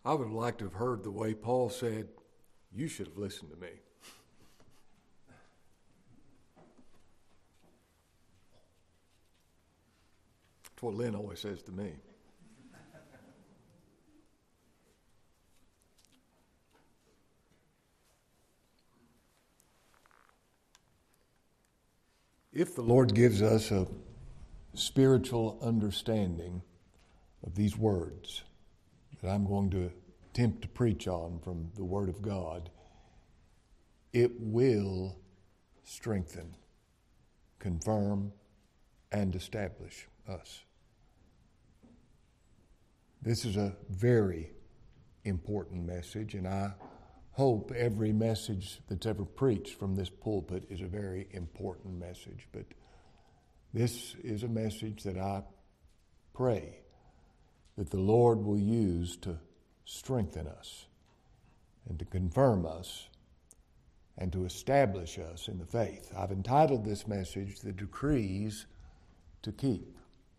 I would have liked to have heard the way Paul said, "You should have listened to me." That's what Lynn always says to me. If the Lord gives us a spiritual understanding of these words that I'm going to attempt to preach on from the Word of God, it will strengthen, confirm, and establish us. This is a very important message, and I hope every message that's ever preached from this pulpit is a very important message. But this is a message that I pray that the Lord will use to strengthen us and to confirm us and to establish us in the faith. I've entitled this message, "The Decrees to Keep."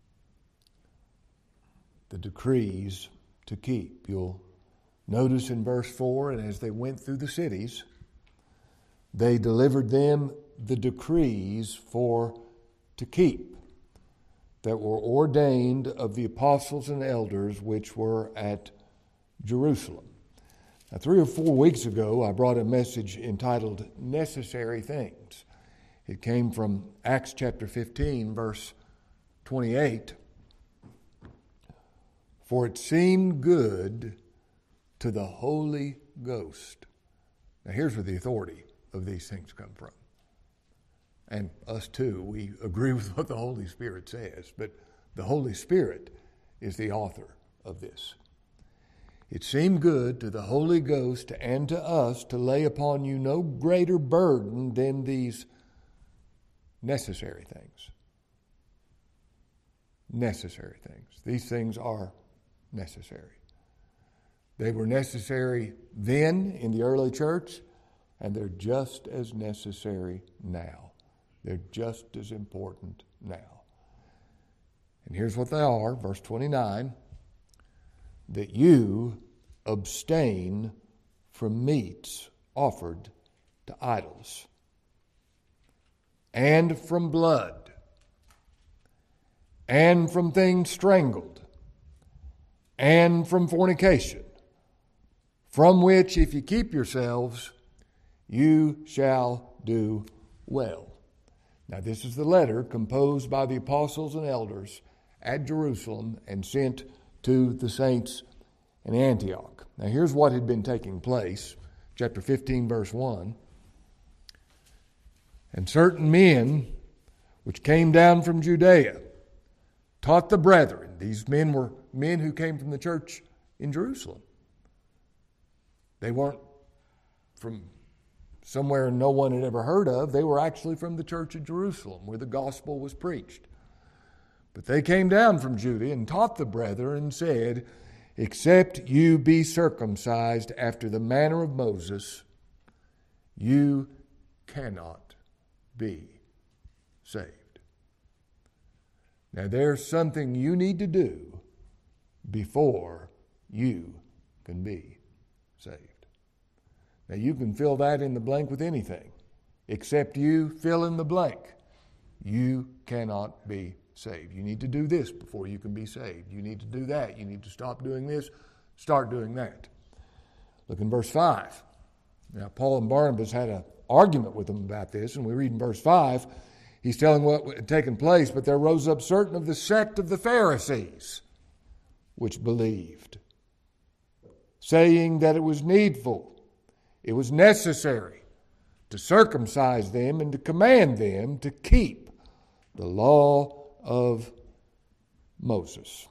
The decrees to keep. You'll notice in verse 4, and as they went through the cities, they delivered them the decrees for to keep that were ordained of the apostles and elders which were at Jerusalem. Now, 3 or 4 weeks ago, I brought a message entitled Necessary Things. It came from Acts chapter 15, verse 28. For it seemed good to the Holy Ghost. Now here's where the authority of these things come from. And us too, we agree with what the Holy Spirit says, but the Holy Spirit is the author of this. It seemed good to the Holy Ghost and to us to lay upon you no greater burden than these necessary things. Necessary things. These things are necessary. They were necessary then in the early church, and they're just as necessary now. They're just as important now. And here's what they are, verse 29, that you abstain from meats offered to idols, and from blood, and from things strangled, and from fornication, from which, if you keep yourselves, you shall do well. Now, this is the letter composed by the apostles and elders at Jerusalem and sent to the saints in Antioch. Now, here's what had been taking place. Chapter 15, verse 1. And certain men which came down from Judea taught the brethren. These men were men who came from the church in Jerusalem. They weren't from somewhere no one had ever heard of. They were actually from the church at Jerusalem where the gospel was preached. But they came down from Judea and taught the brethren and said, except you be circumcised after the manner of Moses, you cannot be saved. Now there's something you need to do before you can be saved. Now you can fill that in the blank with anything. Except you fill in the blank. You cannot be saved. You need to do this before you can be saved. You need to do that. You need to stop doing this, start doing that. Look in verse 5. Now Paul and Barnabas had an argument with them about this, and we read in verse 5, he's telling what had taken place, but there rose up certain of the sect of the Pharisees, which believed, saying that it was needful, it was necessary to circumcise them and to command them to keep the law of Moses.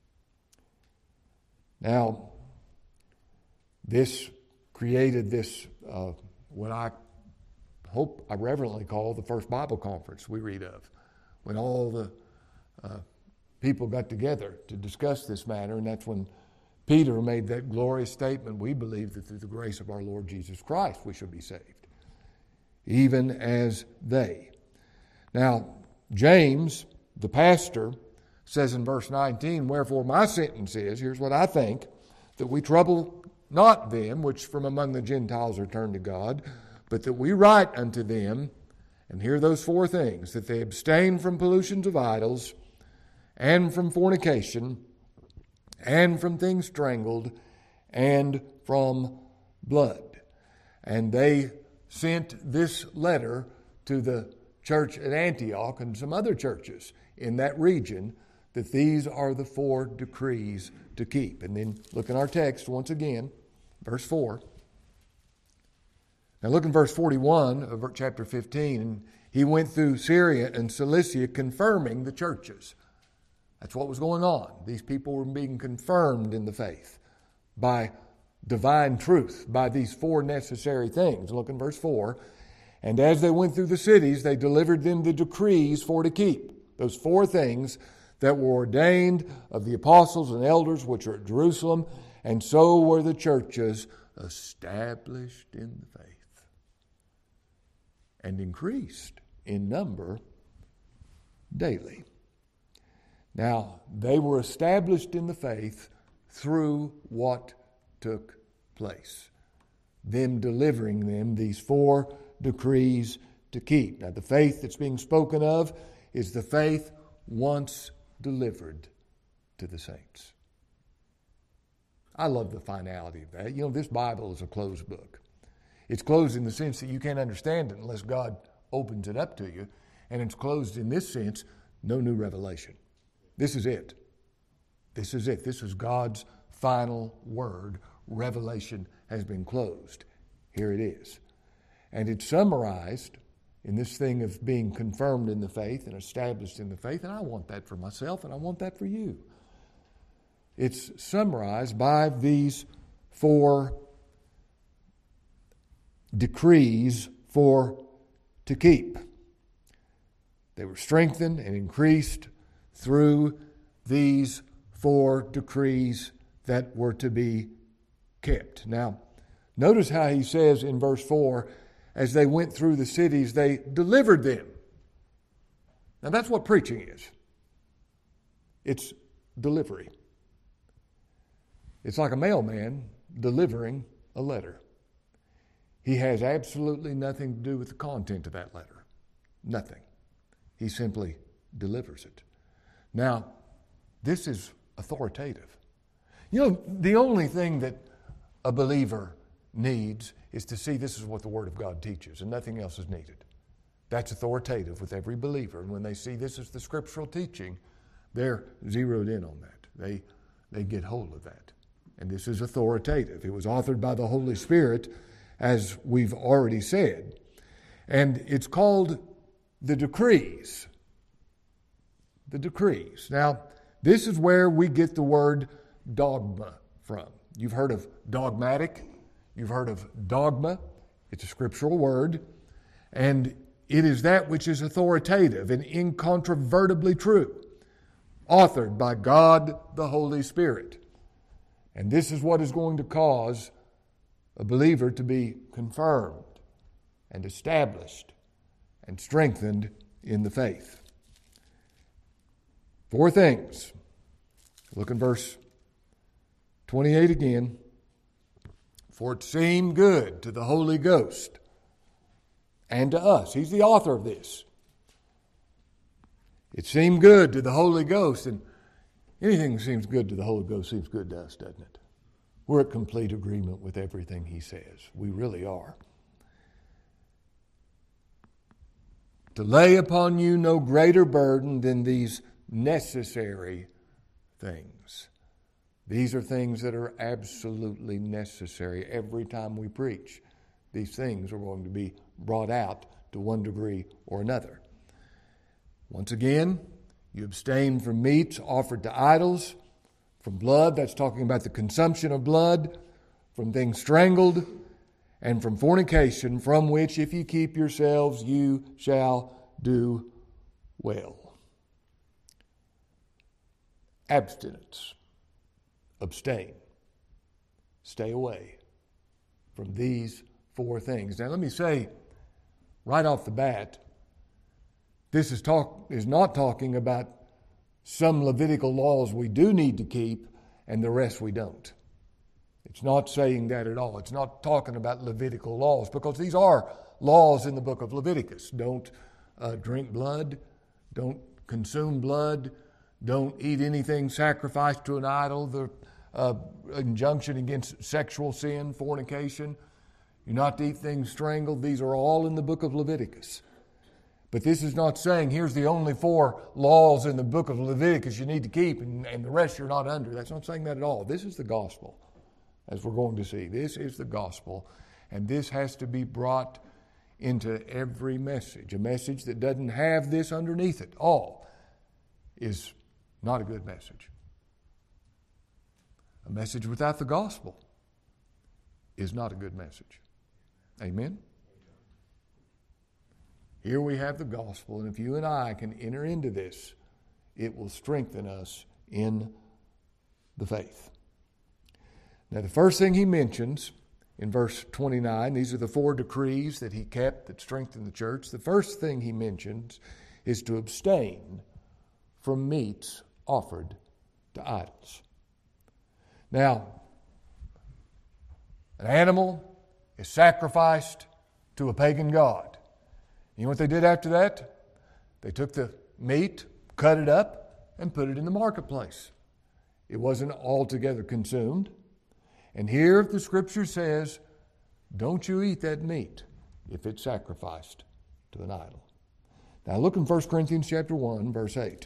Now, this created this, what I hope I reverently call the first Bible conference we read of, when all the people got together to discuss this matter, and that's when Peter made that glorious statement, we believe that through the grace of our Lord Jesus Christ we shall be saved, even as they. Now, James, the pastor, says in verse 19, wherefore my sentence is, here's what I think, that we trouble not them which from among the Gentiles are turned to God, but that we write unto them, and here are those four things, that they abstain from pollutions of idols, and from fornication, and from things strangled, and from blood. And they sent this letter to the church at Antioch and some other churches in that region, that these are the four decrees to keep. And then look in our text once again, verse 4. Now look in verse 41 of chapter 15. And he went through Syria and Cilicia confirming the churches. That's what was going on. These people were being confirmed in the faith by divine truth, by these four necessary things. Look in verse 4. And as they went through the cities, they delivered them the decrees for to keep. Those four things that were ordained of the apostles and elders which are at Jerusalem, and so were the churches established in the faith and increased in number daily. Now, they were established in the faith through what took place. Them delivering them these four decrees to keep. Now, the faith that's being spoken of is the faith once delivered to the saints. I love the finality of that. You know, this Bible is a closed book. It's closed in the sense that you can't understand it unless God opens it up to you. And it's closed in this sense, no new revelation. This is it. This is it. This is God's final word. Revelation has been closed. Here it is. And it's summarized in this thing of being confirmed in the faith and established in the faith. And I want that for myself, and I want that for you. It's summarized by these four decrees for to keep. They were strengthened and increased through these four decrees that were to be kept. Now, notice how he says in verse 4, as they went through the cities, they delivered them. Now, that's what preaching is. It's delivery. It's like a mailman delivering a letter. He has absolutely nothing to do with the content of that letter. Nothing. He simply delivers it. Now, this is authoritative. You know, the only thing that a believer needs is to see this is what the Word of God teaches, and nothing else is needed. That's authoritative with every believer. And when they see this as the scriptural teaching, they're zeroed in on that. They get hold of that. And this is authoritative. It was authored by the Holy Spirit, as we've already said. And it's called the decrees. The decrees. Now, this is where we get the word dogma from. You've heard of dogmatic. You've heard of dogma. It's a scriptural word. And it is that which is authoritative and incontrovertibly true, authored by God the Holy Spirit. And this is what is going to cause a believer to be confirmed and established and strengthened in the faith. Four things. Look in verse 28 again. For it seemed good to the Holy Ghost and to us. He's the author of this. It seemed good to the Holy Ghost, and anything that seems good to the Holy Ghost seems good to us, doesn't it? We're at complete agreement with everything he says. We really are. To lay upon you no greater burden than these necessary things. These are things that are absolutely necessary. Every time we preach, these things are going to be brought out to one degree or another. Once again, you abstain from meats offered to idols, from blood, that's talking about the consumption of blood, from things strangled, and from fornication, from which if you keep yourselves, you shall do well. Abstinence. Abstain. Stay away from these four things. Now let me say right off the bat, this is not talking about some Levitical laws we do need to keep and the rest we don't. It's not saying that at all. It's not talking about Levitical laws, because these are laws in the book of Leviticus. Don't drink blood. Don't consume blood. Don't eat anything sacrificed to an idol. The injunction against sexual sin, fornication. You're not to eat things strangled. These are all in the book of Leviticus. But this is not saying here's the only 4 laws in the book of Leviticus you need to keep and the rest you're not under. That's not saying that at all. This is the gospel, as we're going to see. This is the gospel, and this has to be brought into every message. A message that doesn't have this underneath it all is not a good message. A message without the gospel is not a good message. Amen? Here we have the gospel, and if you and I can enter into this, it will strengthen us in the faith. Now, the first thing he mentions in verse 29, these are the 4 decrees that he kept that strengthened the church. The first thing he mentions is to abstain from meats offered to idols. Now, an animal is sacrificed to a pagan god. You know what they did after that? They took the meat, cut it up, and put it in the marketplace. It wasn't altogether consumed. And here the Scripture says, don't you eat that meat if it's sacrificed to an idol. Now look in 1 Corinthians chapter 1, verse 8.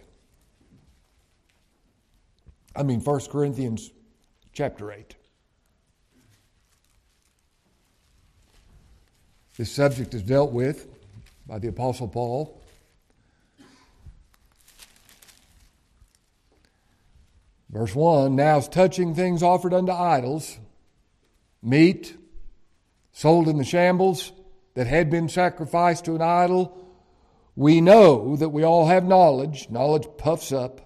1 Corinthians chapter 8. This subject is dealt with by the Apostle Paul. Verse 1, now as touching things offered unto idols, meat sold in the shambles that had been sacrificed to an idol, we know that we all have knowledge. Knowledge puffs up,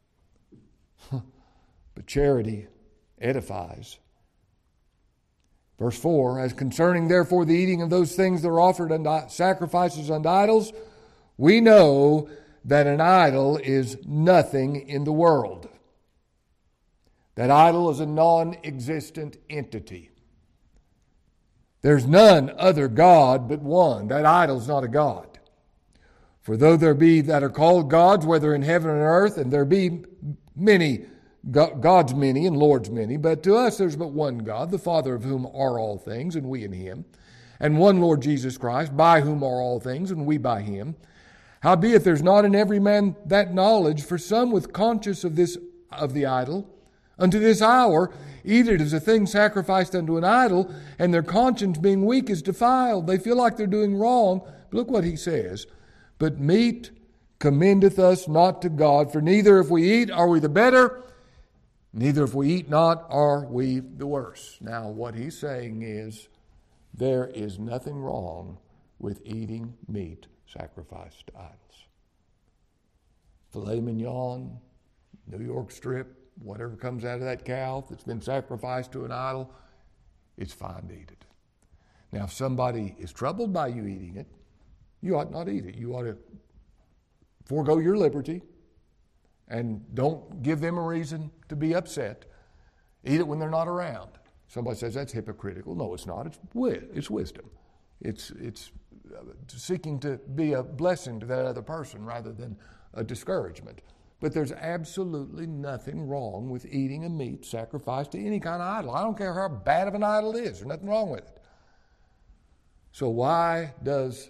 but charity edifies. Verse 4, as concerning therefore the eating of those things that are offered unto sacrifices unto idols, we know that an idol is nothing in the world. That idol is a non-existent entity. There's none other God but one. That idol's not a God. For though there be that are called gods, whether in heaven and earth, and there be many God's many and Lord's many, but to us there's but one God, the Father of whom are all things, and we in him, and one Lord Jesus Christ, by whom are all things, and we by him. Howbeit there's not in every man that knowledge, for some with conscience of the idol, unto this hour eat it as a thing sacrificed unto an idol, and their conscience being weak is defiled. They feel like they're doing wrong. But look what he says. But meat commendeth us not to God, for neither if we eat are we the better, neither if we eat not are we the worse. Now what he's saying is there is nothing wrong with eating meat sacrificed to idols. Filet mignon, New York strip, whatever comes out of that cow that's been sacrificed to an idol, it's fine to eat it. Now if somebody is troubled by you eating it, you ought not eat it. You ought to forego your liberty and don't give them a reason to be upset. Eat it when they're not around. Somebody says that's hypocritical. No, it's not. It's wisdom. It's seeking to be a blessing to that other person rather than a discouragement. But there's absolutely nothing wrong with eating a meat sacrificed to any kind of idol. I don't care how bad of an idol it is. There's nothing wrong with it. So why does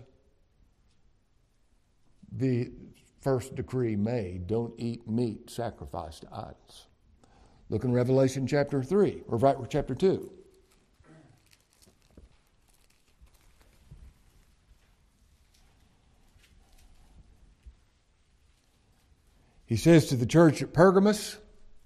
the first decree made, don't eat meat sacrificed to idols? Look in Revelation chapter 3, or chapter 2. He says to the church at Pergamos,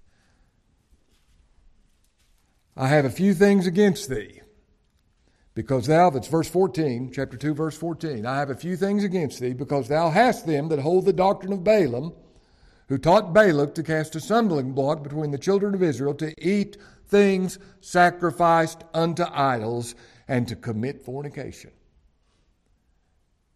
I have a few things against thee, because thou, that's verse 14, chapter 2, verse 14, I have a few things against thee, because thou hast them that hold the doctrine of Balaam, who taught Balak to cast a stumbling block between the children of Israel, to eat things sacrificed unto idols, and to commit fornication.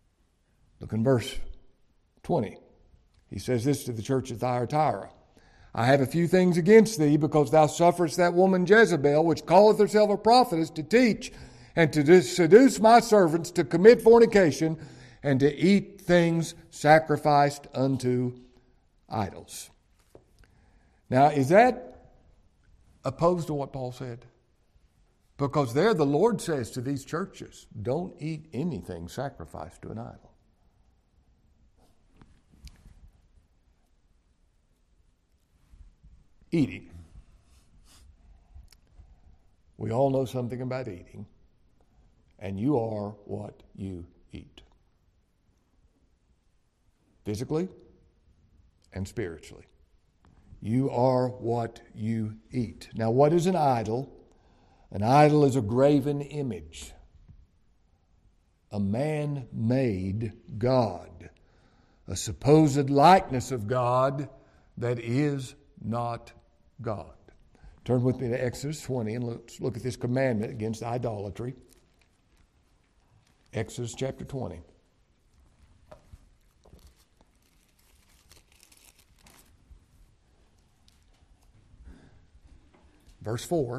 Look in verse 20. He says this to the church at Thyatira. I have a few things against thee, because thou sufferest that woman Jezebel, which calleth herself a prophetess, to teach and to seduce my servants to commit fornication and to eat things sacrificed unto idols. Now, is that opposed to what Paul said? Because there the Lord says to these churches, don't eat anything sacrificed to an idol. Eating. We all know something about eating, and you are what you eat. Physically and spiritually. You are what you eat. Now, what is an idol? An idol is a graven image, a man-made God, a supposed likeness of God that is not God. Turn with me to Exodus 20 and let's look at this commandment against idolatry. Exodus chapter 20. Verse 4.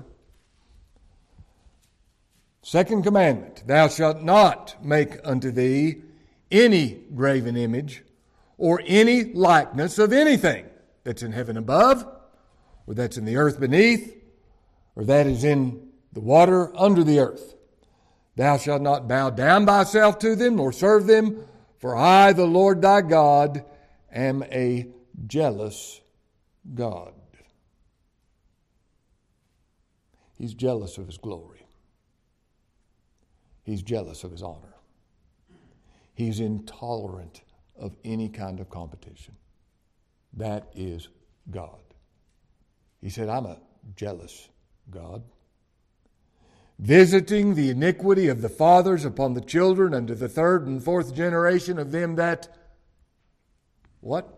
Second commandment, thou shalt not make unto thee any graven image or any likeness of anything that's in heaven above, or that's in the earth beneath, or that is in the water under the earth. Thou shalt not bow down thyself to them, nor serve them, for I, the Lord thy God, am a jealous God. He's jealous of his glory. He's jealous of his honor. He's intolerant of any kind of competition. That is God. He said, I'm a jealous God, visiting the iniquity of the fathers upon the children unto the third and fourth generation of them that, what?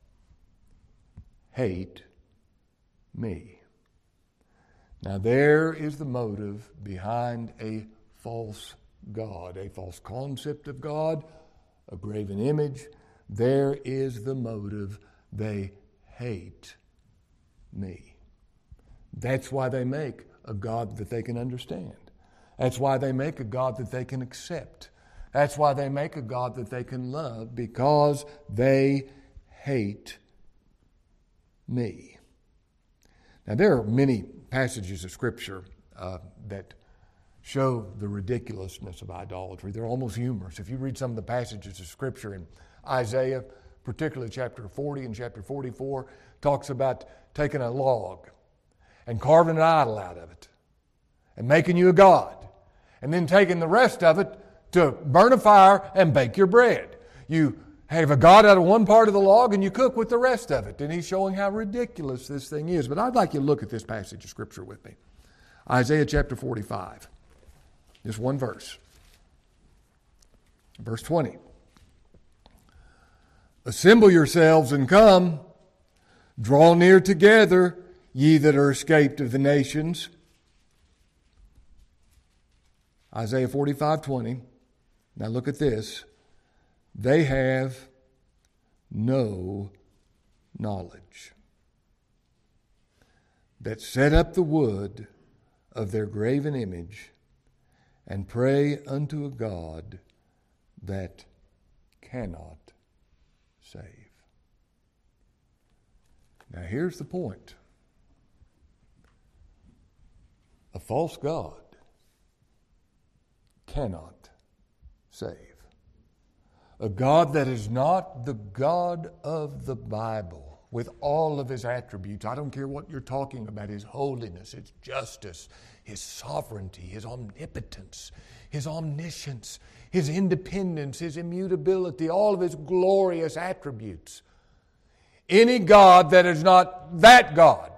Hate me. Now there is the motive behind a false God, a false concept of God, a graven image. There is the motive. They hate me. That's why they make a God that they can understand. That's why they make a God that they can accept. That's why they make a God that they can love, because they hate me. Now, there are many passages of Scripture that show the ridiculousness of idolatry. They're almost humorous. If you read some of the passages of Scripture in Isaiah, particularly chapter 40 and chapter 44, talks about taking a log and carving an idol out of it and making you a god, and then taking the rest of it to burn a fire and bake your bread. You have a god out of one part of the log and you cook with the rest of it. And he's showing how ridiculous this thing is. But I'd like you to look at this passage of Scripture with me. Isaiah chapter 45. Just one verse. Verse 20. Assemble yourselves and come. Draw near together, ye that are escaped of the nations. Isaiah 45:20. Now look at this. They have no knowledge, that set up the wood of their graven image and pray unto a God that cannot save. Now here's the point. A false God cannot save. A God that is not the God of the Bible with all of his attributes. I don't care what you're talking about, his holiness, his justice, his sovereignty, his omnipotence, his omniscience, his independence, his immutability, all of his glorious attributes. Any God that is not that God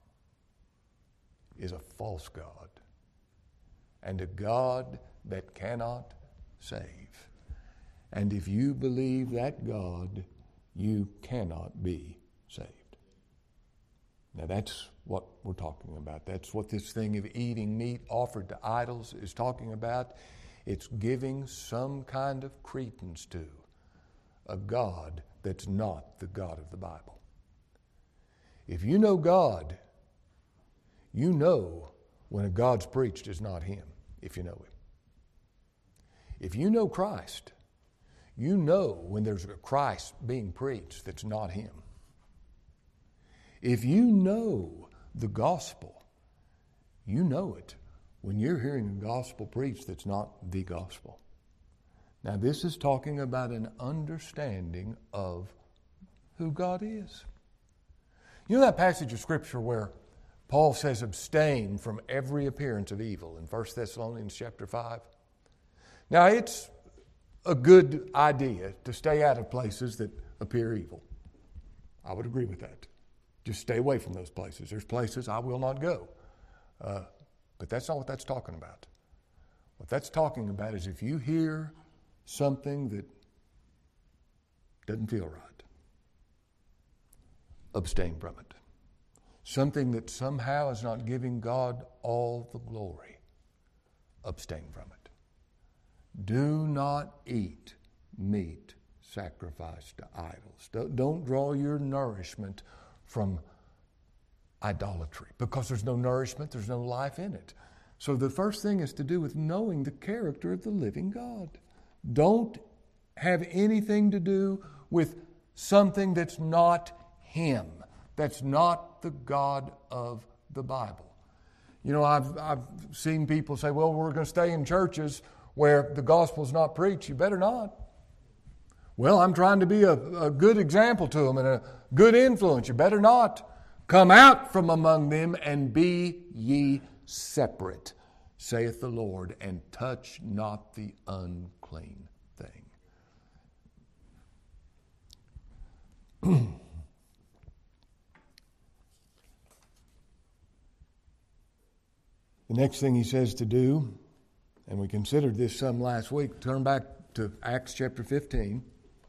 is a false God and a God that cannot save. And if you believe that God, you cannot be saved. Now that's what we're talking about. That's what this thing of eating meat offered to idols is talking about. It's giving some kind of credence to a God that's not the God of the Bible. If you know God, you know when a God's preached is not Him, if you know Him. If you know Christ, you know when there's a Christ being preached that's not Him. If you know the gospel, you know it when you're hearing a gospel preached that's not the gospel. Now, this is talking about an understanding of who God is. You know that passage of Scripture where Paul says, abstain from every appearance of evil in 1 Thessalonians chapter 5? Now, it's a good idea to stay out of places that appear evil. I would agree with that. Just stay away from those places. There's places I will not go. But that's not what that's talking about. What that's talking about is if you hear something that doesn't feel right, abstain from it. Something that somehow is not giving God all the glory, abstain from it. Do not eat meat sacrificed to idols. Don't draw your nourishment from idolatry, because there's no nourishment, there's no life in it. So the first thing is to do with knowing the character of the living God. Don't have anything to do with something that's not Him, that's not the God of the Bible. You know, I've seen people say, well, we're going to stay in churches where the gospel's not preached. You better not. Well, I'm trying to be a good example to them and a good influence. You better not. Come out from among them and be ye separate, saith the Lord, and touch not the unclean thing. The next thing he says to do, and we considered this some last week, turn back to Acts chapter 15.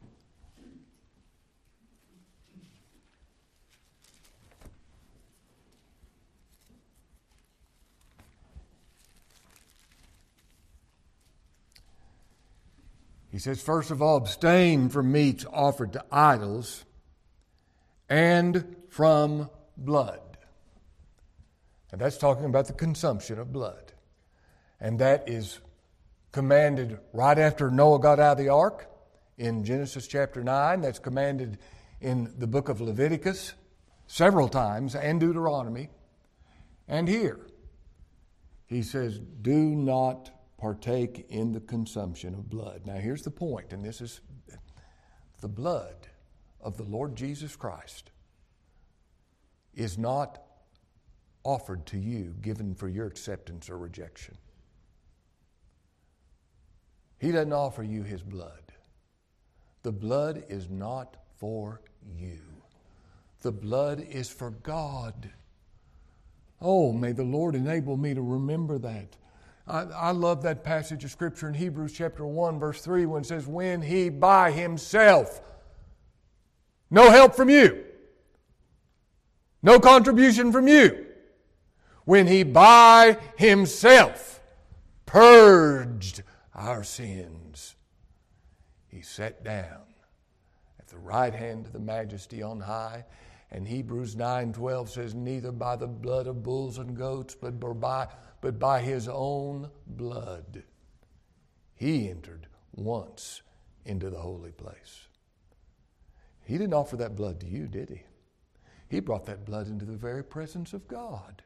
He says, first of all, abstain from meats offered to idols and from blood. And that's talking about the consumption of blood. And that is commanded right after Noah got out of the ark in Genesis chapter 9. That's commanded in the book of Leviticus several times, and Deuteronomy. And here, he says, do not partake in the consumption of blood. Now here's the point, and this is the blood of the Lord Jesus Christ is not offered to you, given for your acceptance or rejection. He doesn't offer you His blood. The blood is not for you. The blood is for God. Oh, may the Lord enable me to remember that. I love that passage of Scripture in Hebrews chapter 1, verse 3, when it says, when He by Himself, no help from you, no contribution from you, when He by Himself purged our sins, He sat down at the right hand of the Majesty on high. And Hebrews 9:12 says, neither by the blood of bulls and goats, but by His own blood, He entered once into the holy place. He didn't offer that blood to you, did He? He brought that blood into the very presence of God.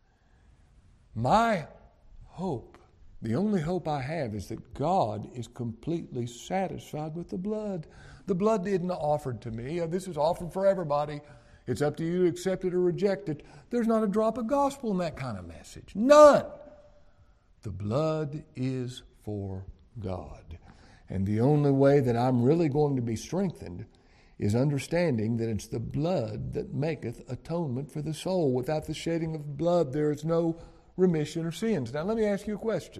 My hope, the only hope I have, is that God is completely satisfied with the blood. The blood isn't offered to me. This is offered for everybody. It's up to you to accept it or reject it. There's not a drop of gospel in that kind of message. None. The blood is for God. And the only way that I'm really going to be strengthened is understanding that it's the blood that maketh atonement for the soul. Without the shedding of blood, there is no remission of sins. Now, let me ask you a question.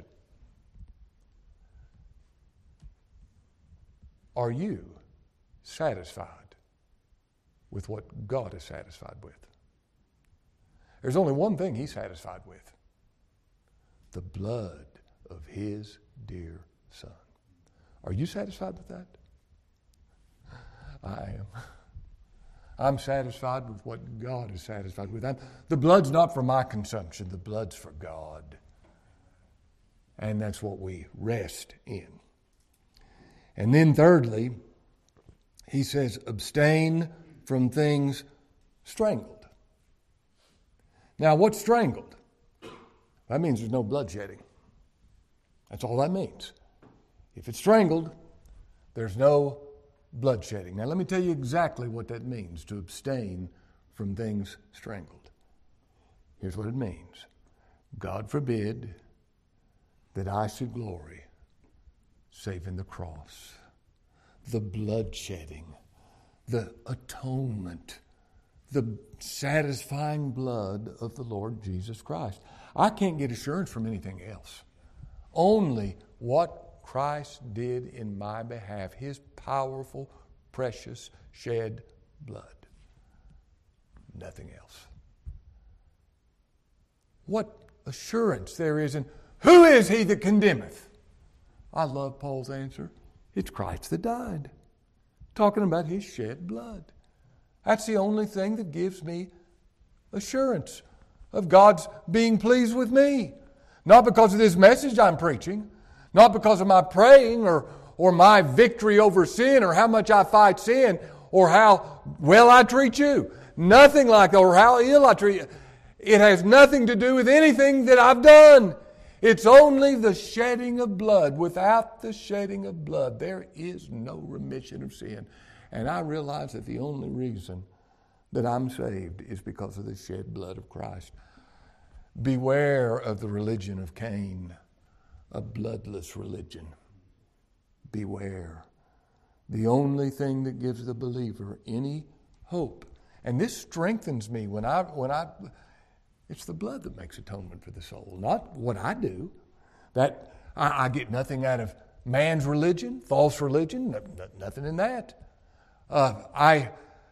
Are you satisfied with what God is satisfied with? There's only one thing He's satisfied with: the blood of His dear Son. Are you satisfied with that? I am. I'm satisfied with what God is satisfied with. The blood's not for my consumption. The blood's for God. And that's what we rest in. And then thirdly, he says, abstain from things strangled. Now, what's strangled? That means there's no bloodshedding. That's all that means. If it's strangled, there's no bloodshedding. Now, let me tell you exactly what that means, to abstain from things strangled. Here's what it means. God forbid that I should glory save in the cross, the bloodshedding, the atonement, the satisfying blood of the Lord Jesus Christ. I can't get assurance from anything else. Only what Christ did in my behalf, His powerful, precious, shed blood. Nothing else. What assurance there is in who is he that condemneth? I love Paul's answer. It's Christ that died. Talking about His shed blood. That's the only thing that gives me assurance of God's being pleased with me. Not because of this message I'm preaching, not because of my praying or my victory over sin or how much I fight sin or how well I treat you. Nothing like that, or how ill I treat you. It has nothing to do with anything that I've done. It's only the shedding of blood. Without the shedding of blood, there is no remission of sin. And I realize that the only reason that I'm saved is because of the shed blood of Christ. Beware of the religion of Cain, a bloodless religion. Beware. The only thing that gives the believer any hope, and this strengthens me when I it's the blood that makes atonement for the soul, not what I do. That I get nothing out of man's religion, false religion, nothing in that. I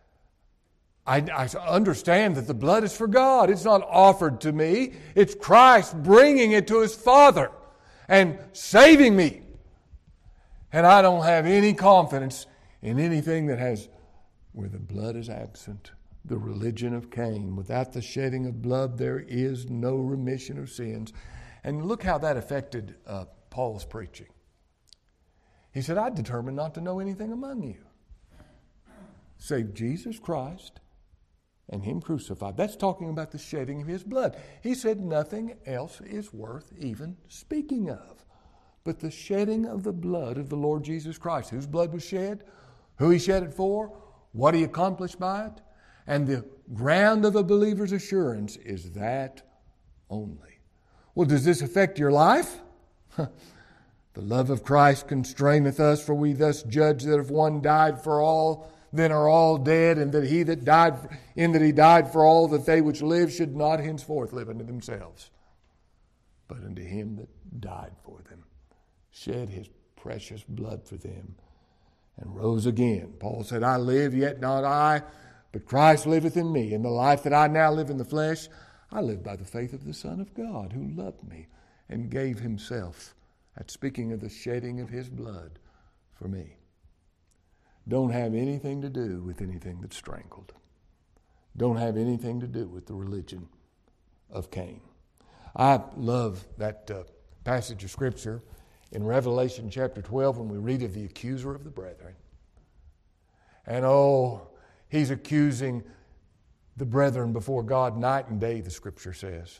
understand that the blood is for God. It's not offered to me. It's Christ bringing it to His Father and saving me. And I don't have any confidence in anything that has, where the blood is absent, the religion of Cain. Without the shedding of blood, there is no remission of sins. And look how that affected Paul's preaching. He said, I determined not to know anything among you save Jesus Christ and Him crucified. That's talking about the shedding of His blood. He said nothing else is worth even speaking of but the shedding of the blood of the Lord Jesus Christ. Whose blood was shed? Who He shed it for? What He accomplished by it? And the ground of a believer's assurance is that only. Well, does this affect your life? The love of Christ constraineth us, for we thus judge that if one died for all, then are all dead, and that He that died, in that He died for all, that they which live should not henceforth live unto themselves, but unto Him that died for them, shed His precious blood for them, and rose again. Paul said, I live, yet not I, but Christ liveth in me. In the life that I now live in the flesh, I live by the faith of the Son of God, who loved me and gave Himself, at speaking of the shedding of His blood, for me. Don't have anything to do with anything that's strangled. Don't have anything to do with the religion of Cain. I love that passage of Scripture in Revelation chapter 12 when we read of the accuser of the brethren. And he's accusing the brethren before God night and day, the Scripture says.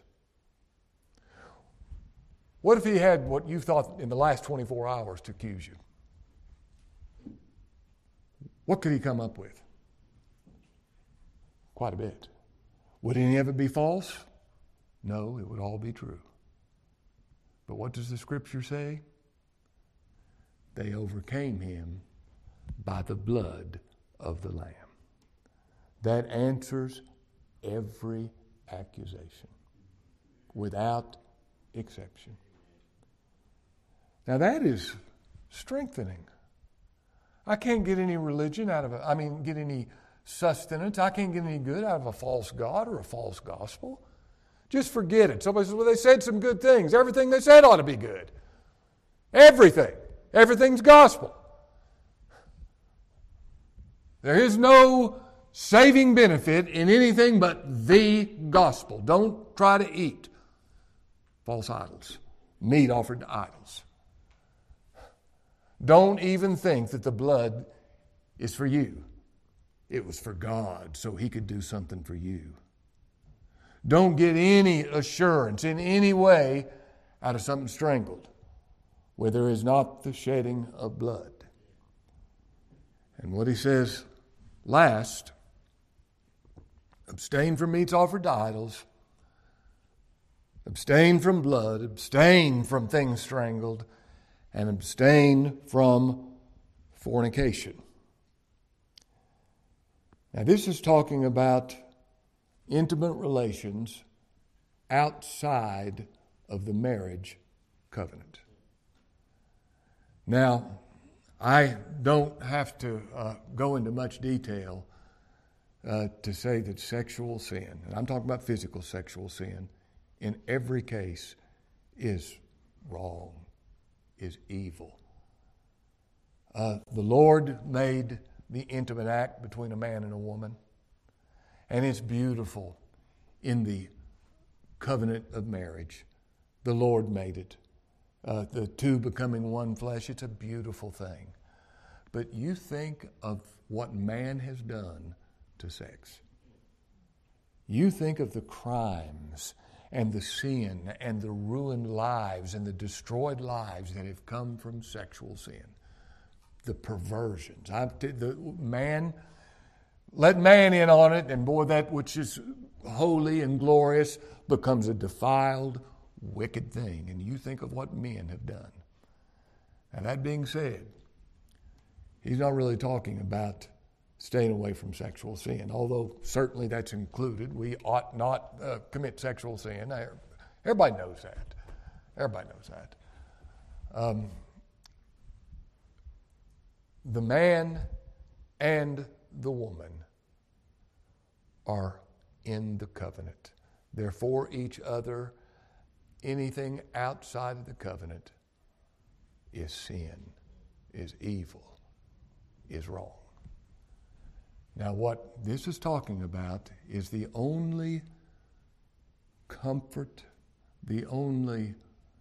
What if he had what you thought in the last 24 hours to accuse you? What could he come up with? Quite a bit. Would any of it be false? No, it would all be true. But what does the Scripture say? They overcame him by the blood of the Lamb. That answers every accusation, without exception. Now that is strengthening. I can't get any religion out of it. Get any sustenance. I can't get any good out of a false God or a false gospel. Just forget it. Somebody says, well, they said some good things. Everything they said ought to be good. Everything. Everything's gospel. There is no saving benefit in anything but the gospel. Don't try to eat false idols, meat offered to idols. Don't even think that the blood is for you. It was for God, so He could do something for you. Don't get any assurance in any way out of something strangled where there is not the shedding of blood. And what he says last, abstain from meats offered to idols, abstain from blood, abstain from things strangled, and abstain from fornication. Now this is talking about intimate relations outside of the marriage covenant. Now, I don't have to go into much detail to say that sexual sin, and I'm talking about physical sexual sin, in every case is wrong, is evil. The Lord made the intimate act between a man and a woman, and it's beautiful in the covenant of marriage. The Lord made it. The two becoming one flesh, it's a beautiful thing. But you think of what man has done to sex. You think of the crimes and the sin and the ruined lives and the destroyed lives that have come from sexual sin. The perversions. Let man in on it, and boy, that which is holy and glorious becomes a defiled, wicked thing. And you think of what men have done. Now, that being said, he's not really talking about staying away from sexual sin, although certainly that's included. We ought not commit sexual sin. Everybody knows that. Everybody knows that. The man and the woman are in the covenant. They're for each other. Anything outside of the covenant is sin, is evil, is wrong. Now, what this is talking about is the only comfort, the only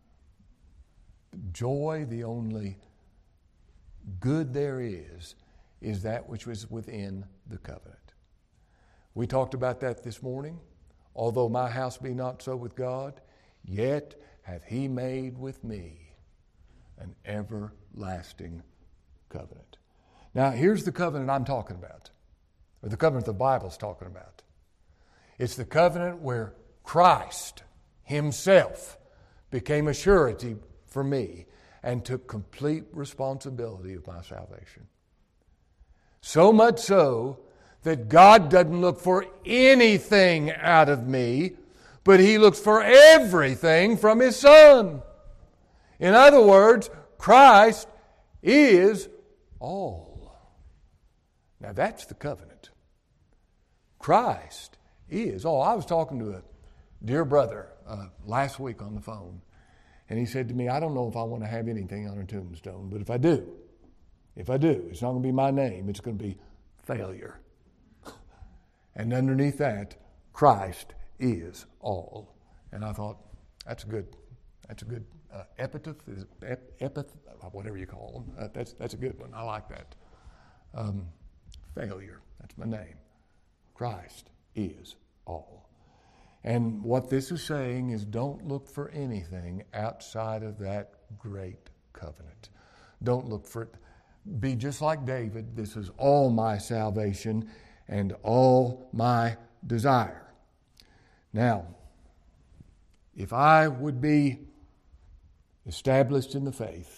joy, the only good there is that which was within the covenant. We talked about that this morning. Although my house be not so with God, yet hath He made with me an everlasting covenant. Now, here's the covenant I'm talking about, or the covenant the Bible's talking about. It's the covenant where Christ Himself became a surety for me and took complete responsibility of my salvation. So much so that God doesn't look for anything out of me, but He looks for everything from His Son. In other words, Christ is all. Now that's the covenant. Christ is all. I was talking to a dear brother last week on the phone, and he said to me, I don't know if I want to have anything on a tombstone, but if I do, it's not going to be my name, it's going to be failure. And underneath that, Christ is all. And I thought, that's a good epitaph, whatever you call them. That's a good one. I like that. Failure, that's my name. Christ is all. And what this is saying is don't look for anything outside of that great covenant. Don't look for it. Be just like David. This is all my salvation and all my desire. Now, if I would be established in the faith,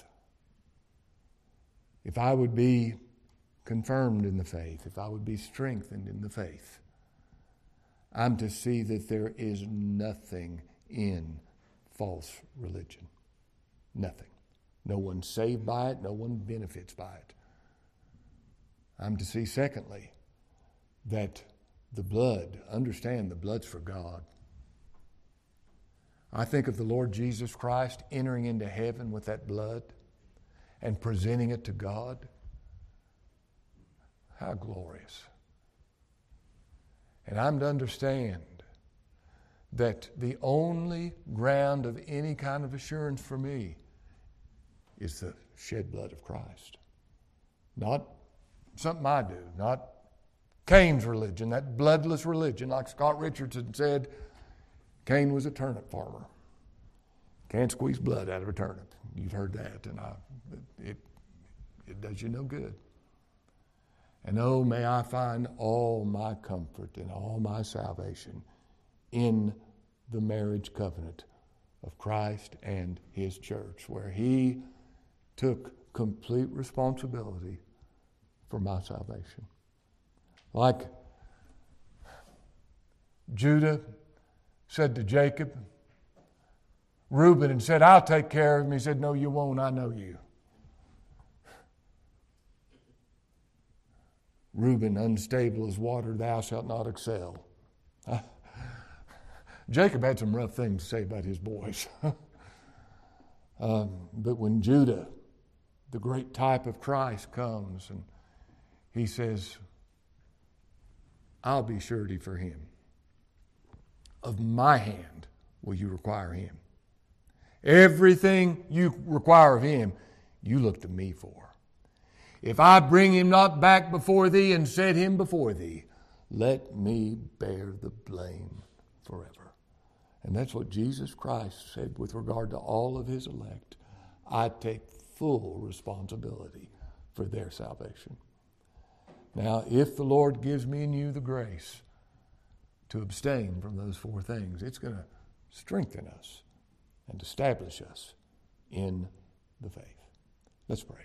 if I would be confirmed in the faith, if I would be strengthened in the faith, I'm to see that there is nothing in false religion. Nothing. No one's saved by it. No one benefits by it. I'm to see, secondly, that the blood, understand the blood's for God. I think of the Lord Jesus Christ entering into heaven with that blood and presenting it to God. How glorious. And I'm to understand that the only ground of any kind of assurance for me is the shed blood of Christ. Not something I do, not Cain's religion, that bloodless religion. Like Scott Richardson said, Cain was a turnip farmer. Can't squeeze blood out of a turnip. You've heard that, and it does you no good. And oh, may I find all my comfort and all my salvation in the marriage covenant of Christ and His church, where He took complete responsibility for my salvation. Like Judah said to Jacob, Reuben had said, I'll take care of him. He said, no, you won't. I know you. Reuben, unstable as water, thou shalt not excel. Jacob had some rough things to say about his boys. But when Judah, the great type of Christ, comes and he says, I'll be surety for him. Of my hand will you require him. Everything you require of him, you look to me for. If I bring him not back before thee and set him before thee, let me bear the blame forever. And that's what Jesus Christ said with regard to all of his elect. I take full responsibility for their salvation. Now, if the Lord gives me and you the grace to abstain from those four things, it's going to strengthen us and establish us in the faith. Let's pray.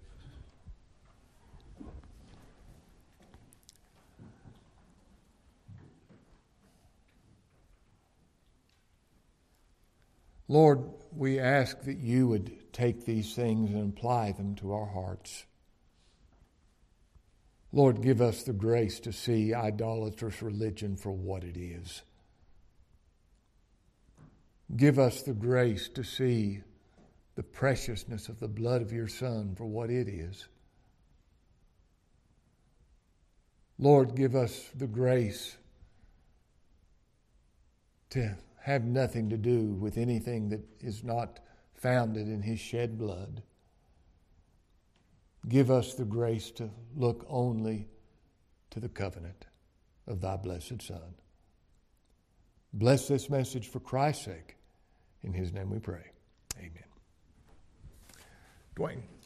Lord, we ask that you would take these things and apply them to our hearts. Lord, give us the grace to see idolatrous religion for what it is. Give us the grace to see the preciousness of the blood of your Son for what it is. Lord, give us the grace to have nothing to do with anything that is not founded in his shed blood. Give us the grace to look only to the covenant of thy blessed Son. Bless this message for Christ's sake. In his name we pray. Amen. Dwayne.